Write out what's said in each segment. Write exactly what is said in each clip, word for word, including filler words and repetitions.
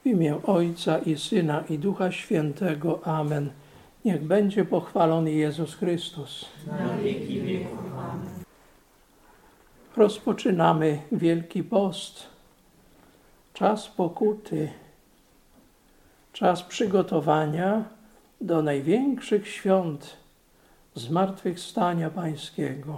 W imię Ojca i Syna i Ducha Świętego. Amen. Niech będzie pochwalony Jezus Chrystus. Na wieki wieków. Amen. Rozpoczynamy Wielki Post. Czas pokuty. Czas przygotowania do największych świąt Zmartwychwstania Pańskiego.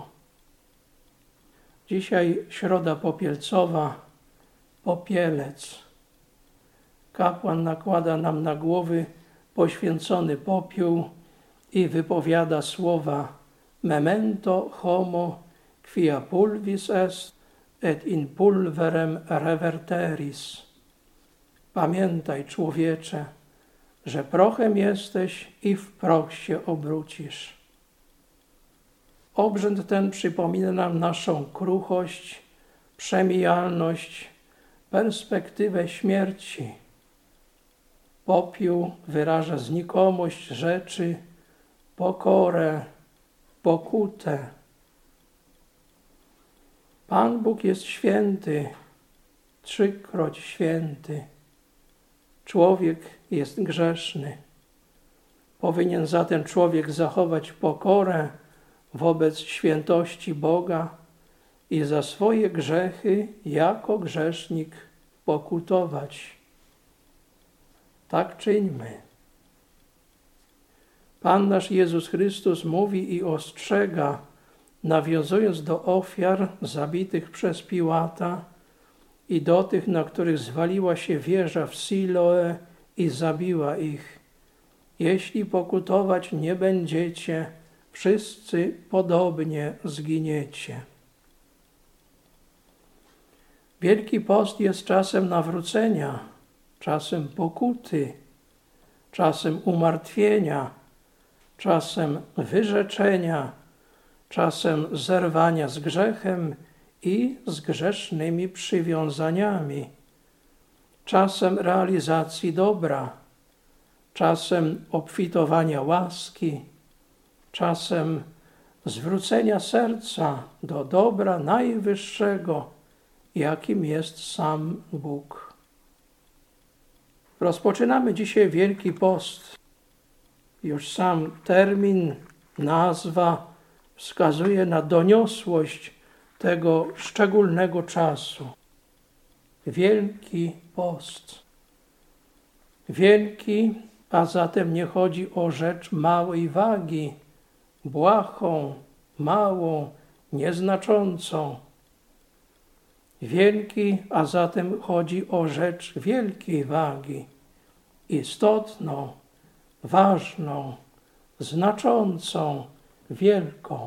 Dzisiaj Środa Popielcowa, Popielec. Kapłan nakłada nam na głowy poświęcony popiół i wypowiada słowa memento homo quia pulvis est et in pulverem reverteris. Pamiętaj, człowiecze, że prochem jesteś i w proch się obrócisz. Obrzęd ten przypomina nam naszą kruchość, przemijalność, perspektywę śmierci. Popiół wyraża znikomość rzeczy, pokorę, pokutę. Pan Bóg jest święty, trzykroć święty. Człowiek jest grzeszny. Powinien zatem człowiek zachować pokorę wobec świętości Boga i za swoje grzechy jako grzesznik pokutować. Tak czyńmy. Pan nasz Jezus Chrystus mówi i ostrzega, nawiązując do ofiar zabitych przez Piłata i do tych, na których zwaliła się wieża w Siloe i zabiła ich. Jeśli pokutować nie będziecie, wszyscy podobnie zginiecie. Wielki Post jest czasem nawrócenia, czasem pokuty, czasem umartwienia, czasem wyrzeczenia, czasem zerwania z grzechem i z grzesznymi przywiązaniami, czasem realizacji dobra, czasem obfitowania łaski, czasem zwrócenia serca do dobra najwyższego, jakim jest sam Bóg. Rozpoczynamy dzisiaj Wielki Post. Już sam termin, nazwa wskazuje na doniosłość tego szczególnego czasu. Wielki Post. Wielki, a zatem nie chodzi o rzecz małej wagi, błahą, małą, nieznaczącą. Wielki, a zatem chodzi o rzecz wielkiej wagi, istotną, ważną, znaczącą, wielką.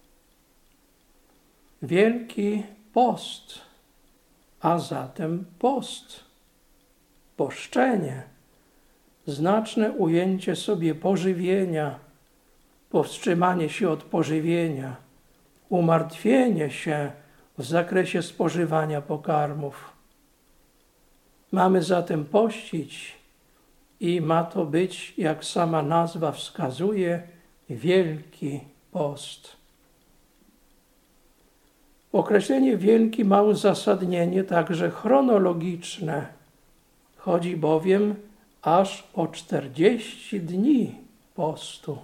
Wielki Post, a zatem post, poszczenie, znaczne ujęcie sobie pożywienia, powstrzymanie się od pożywienia, umartwienie się w zakresie spożywania pokarmów. Mamy zatem pościć i ma to być, jak sama nazwa wskazuje, Wielki Post. Określenie wielki ma uzasadnienie także chronologiczne. Chodzi bowiem aż o czterdzieści dni postu.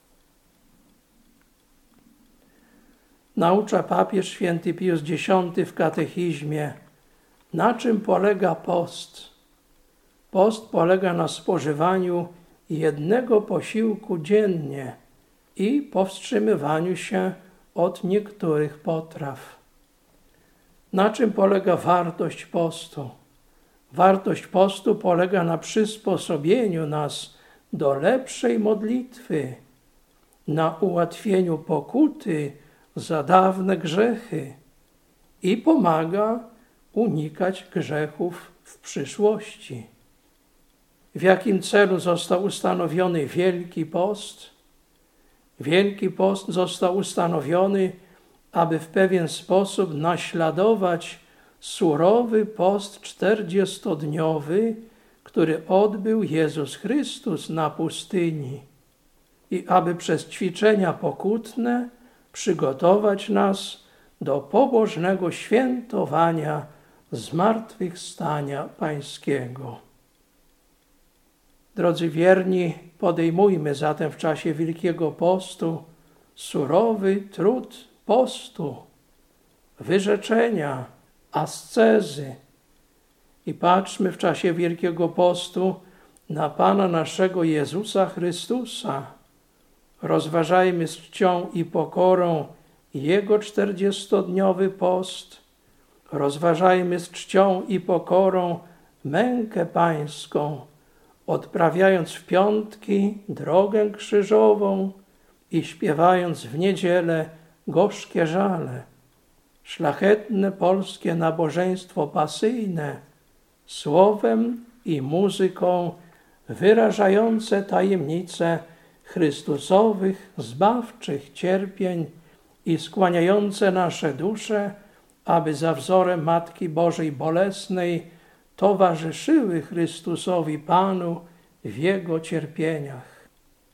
Naucza papież święty Pius Dziesiąty w katechizmie, na czym polega post. Post polega na spożywaniu jednego posiłku dziennie i powstrzymywaniu się od niektórych potraw. Na czym polega wartość postu? Wartość postu polega na przysposobieniu nas do lepszej modlitwy, na ułatwieniu pokuty za dawne grzechy i pomaga unikać grzechów w przyszłości. W jakim celu został ustanowiony Wielki Post? Wielki Post został ustanowiony, aby w pewien sposób naśladować surowy post czterdziestodniowy, który odbył Jezus Chrystus na pustyni i aby przez ćwiczenia pokutne przygotować nas do pobożnego świętowania zmartwychwstania Pańskiego. Drodzy wierni, podejmujmy zatem w czasie Wielkiego Postu surowy trud postu, wyrzeczenia, ascezy i patrzmy w czasie Wielkiego Postu na Pana naszego Jezusa Chrystusa. Rozważajmy z czcią i pokorą Jego czterdziestodniowy post. Rozważajmy z czcią i pokorą mękę Pańską, odprawiając w piątki drogę krzyżową i śpiewając w niedzielę gorzkie żale. Szlachetne polskie nabożeństwo pasyjne, słowem i muzyką wyrażające tajemnice Chrystusowych zbawczych cierpień i skłaniające nasze dusze, aby za wzorem Matki Bożej Bolesnej towarzyszyły Chrystusowi Panu w Jego cierpieniach.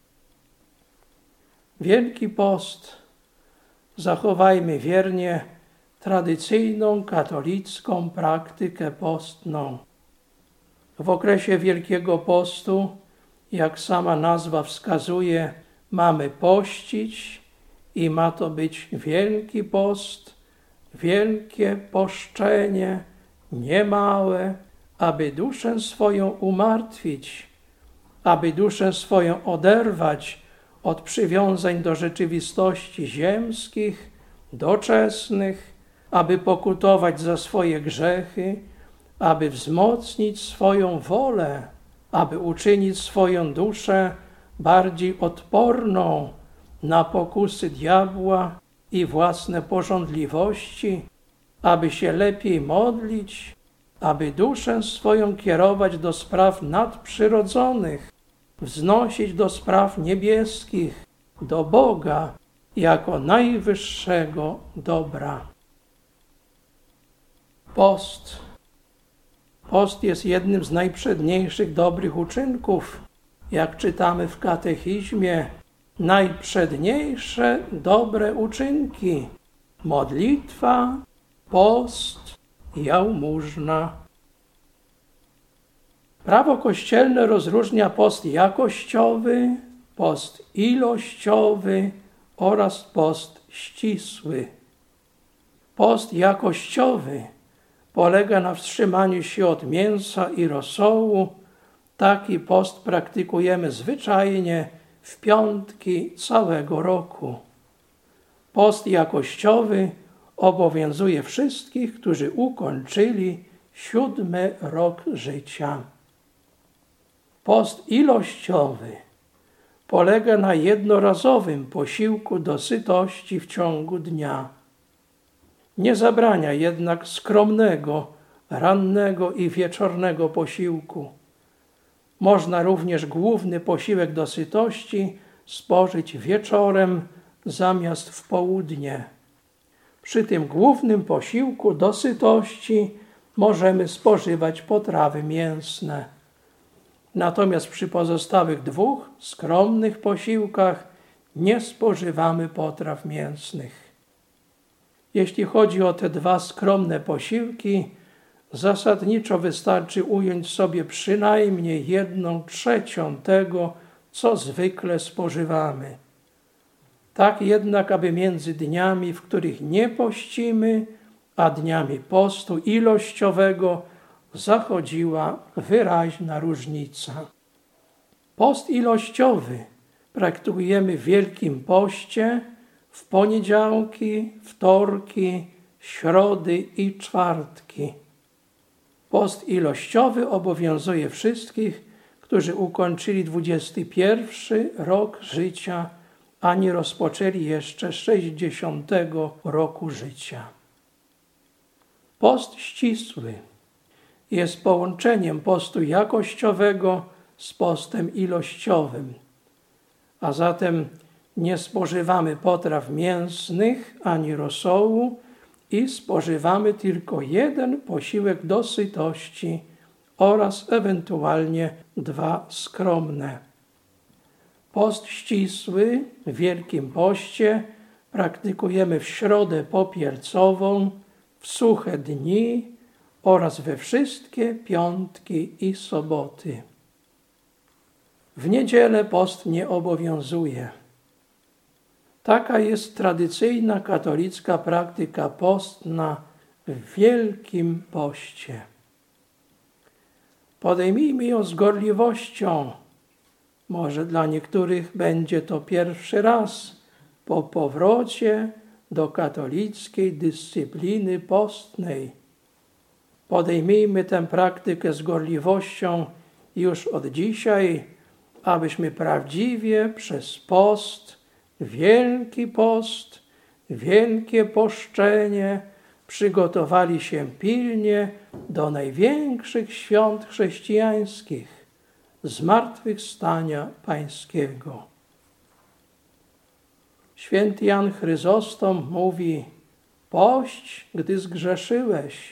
Wielki Post zachowajmy wiernie tradycyjną katolicką praktykę postną. W okresie Wielkiego Postu, jak sama nazwa wskazuje, mamy pościć i ma to być Wielki Post, wielkie poszczenie, niemałe, aby duszę swoją umartwić, aby duszę swoją oderwać od przywiązań do rzeczywistości ziemskich, doczesnych, aby pokutować za swoje grzechy, aby wzmocnić swoją wolę, aby uczynić swoją duszę bardziej odporną na pokusy diabła i własne pożądliwości, aby się lepiej modlić, aby duszę swoją kierować do spraw nadprzyrodzonych, wznosić do spraw niebieskich, do Boga jako najwyższego dobra. Post. Post jest jednym z najprzedniejszych dobrych uczynków. Jak czytamy w katechizmie, najprzedniejsze dobre uczynki: modlitwa, post, jałmużna. Prawo kościelne rozróżnia post jakościowy, post ilościowy oraz post ścisły. Post jakościowy polega na wstrzymaniu się od mięsa i rosołu. Taki post praktykujemy zwyczajnie w piątki całego roku. Post jakościowy obowiązuje wszystkich, którzy ukończyli siódmy rok życia. Post ilościowy polega na jednorazowym posiłku do sytości w ciągu dnia. Nie zabrania jednak skromnego, rannego i wieczornego posiłku. Można również główny posiłek do sytości spożyć wieczorem zamiast w południe. Przy tym głównym posiłku do sytości możemy spożywać potrawy mięsne. Natomiast przy pozostałych dwóch skromnych posiłkach nie spożywamy potraw mięsnych. Jeśli chodzi o te dwa skromne posiłki, zasadniczo wystarczy ująć sobie przynajmniej jedną trzecią tego, co zwykle spożywamy. Tak jednak, aby między dniami, w których nie pościmy, a dniami postu ilościowego zachodziła wyraźna różnica. Post ilościowy praktykujemy w Wielkim Poście w poniedziałki, wtorki, środy i czwartki. Post ilościowy obowiązuje wszystkich, którzy ukończyli dwudziesty pierwszy rok życia, a nie rozpoczęli jeszcze sześćdziesiątego roku życia. Post ścisły jest połączeniem postu jakościowego z postem ilościowym, a zatem nie spożywamy potraw mięsnych ani rosołu i spożywamy tylko jeden posiłek do sytości oraz ewentualnie dwa skromne. Post ścisły w Wielkim Poście praktykujemy w środę popiercową, w suche dni oraz we wszystkie piątki i soboty. W niedzielę post nie obowiązuje. Taka jest tradycyjna katolicka praktyka postna w Wielkim Poście. Podejmijmy ją z gorliwością. Może dla niektórych będzie to pierwszy raz po powrocie do katolickiej dyscypliny postnej. Podejmijmy tę praktykę z gorliwością już od dzisiaj, abyśmy prawdziwie przez post, Wielki Post, wielkie poszczenie przygotowali się pilnie do największych świąt chrześcijańskich, zmartwychwstania Pańskiego. Święty Jan Chryzostom mówi: pość, gdy zgrzeszyłeś.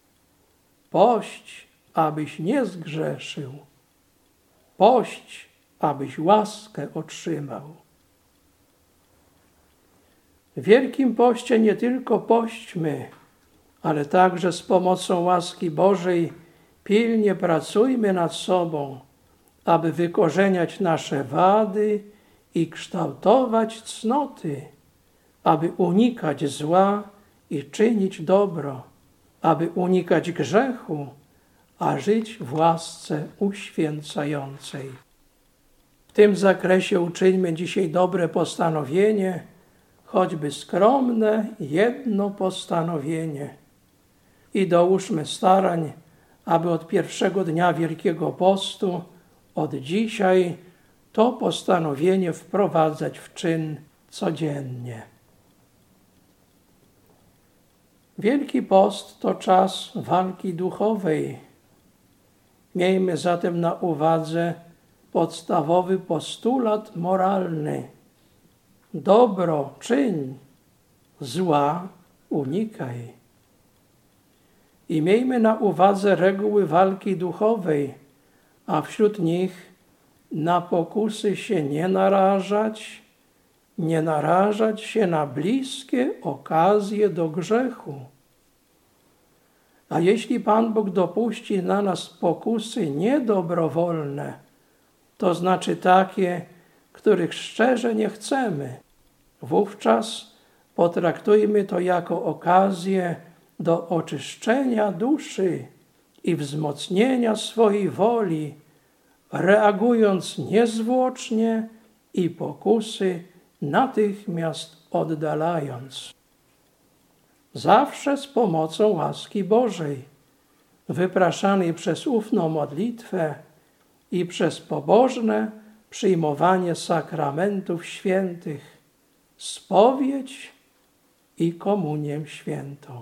Pość, abyś nie zgrzeszył. Pość, abyś łaskę otrzymał. W Wielkim Poście nie tylko pośćmy, ale także z pomocą łaski Bożej pilnie pracujmy nad sobą, aby wykorzeniać nasze wady i kształtować cnoty, aby unikać zła i czynić dobro, aby unikać grzechu, a żyć w łasce uświęcającej. W tym zakresie uczyńmy dzisiaj dobre postanowienie, choćby skromne jedno postanowienie. I dołóżmy starań, aby od pierwszego dnia Wielkiego Postu, od dzisiaj, to postanowienie wprowadzać w czyn codziennie. Wielki Post to czas walki duchowej. Miejmy zatem na uwadze podstawowy postulat moralny. Dobro czyń, zła unikaj. I miejmy na uwadze reguły walki duchowej, a wśród nich na pokusy się nie narażać, nie narażać się na bliskie okazje do grzechu. A jeśli Pan Bóg dopuści na nas pokusy niedobrowolne, to znaczy takie, których szczerze nie chcemy, wówczas potraktujmy to jako okazję do oczyszczenia duszy i wzmocnienia swojej woli, reagując niezwłocznie i pokusy natychmiast oddalając. Zawsze z pomocą łaski Bożej, wypraszanej przez ufną modlitwę i przez pobożne przyjmowanie sakramentów świętych, spowiedź i komunię świętą.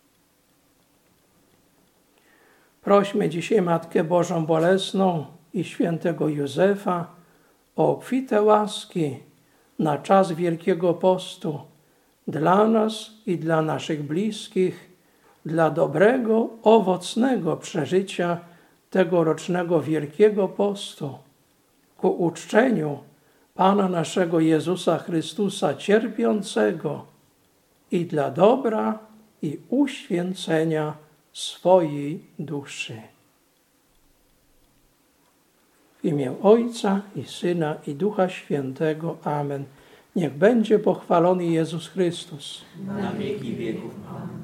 Prośmy dzisiaj Matkę Bożą Bolesną i świętego Józefa o obfite łaski na czas Wielkiego Postu dla nas i dla naszych bliskich, dla dobrego, owocnego przeżycia tegorocznego Wielkiego Postu, ku uczczeniu Pana naszego Jezusa Chrystusa cierpiącego i dla dobra i uświęcenia swojej duszy. W imię Ojca i Syna i Ducha Świętego. Amen. Niech będzie pochwalony Jezus Chrystus. Na wieki wieków. Amen.